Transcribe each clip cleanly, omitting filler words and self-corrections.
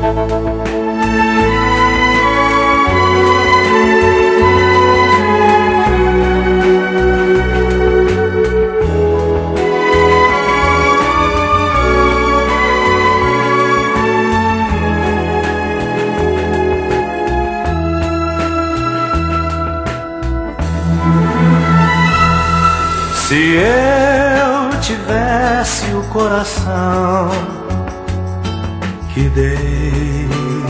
Se eu tivesse o coração que dei,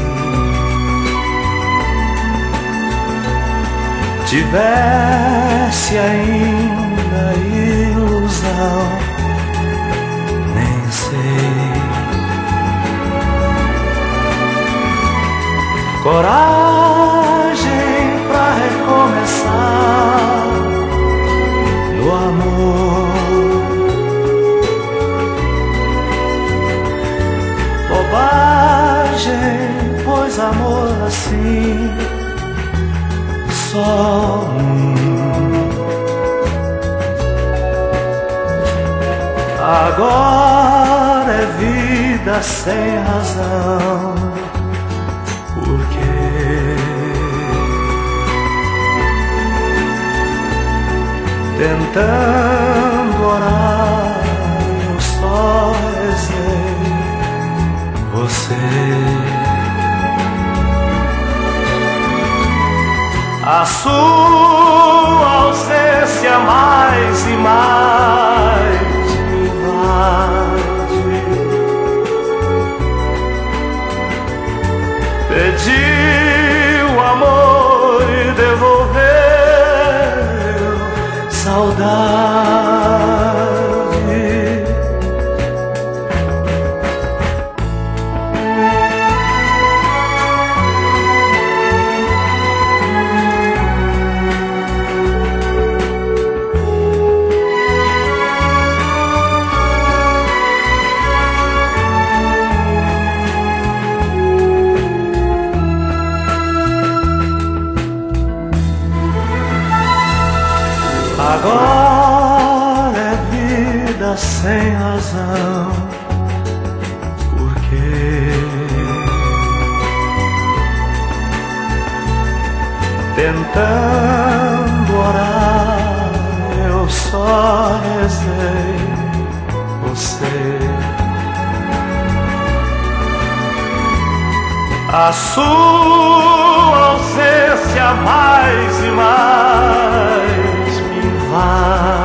tivesse ainda ilusão, nem sei, coragem pra recomeçar no amor, bobagem, pois amor assim só agora é vida sem razão. Por quê? Tentando orar, eu só rezei você. A sua ausência mais e mais me invade. Pedi o amor e devolveu saudade. Agora é vida sem razão. Por quê? Tentando orar, eu só rezei você. A sua ausência mais e mais me invade.